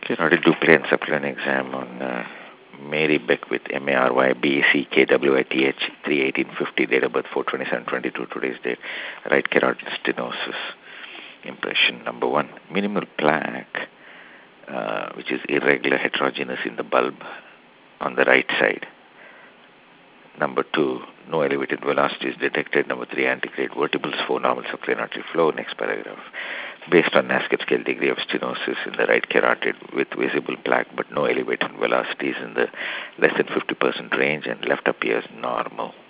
Carotid duplicate and subclinic exam on Mary Beckwith, MaryBeckWith, 3/18/50, date of birth 4/27/22, today's date. Right carotid stenosis. Impression number 1, minimal plaque, which is irregular heterogeneous in the bulb on the right side. Number 2, no elevated velocity is detected. Number 3, antegrade vertebrals. 4, normal subclinic artery flow. Next paragraph. Based on NASCAR scale, degree of stenosis in the right carotid with visible plaque but no elevated velocities in the less than 50% range, and left appears normal.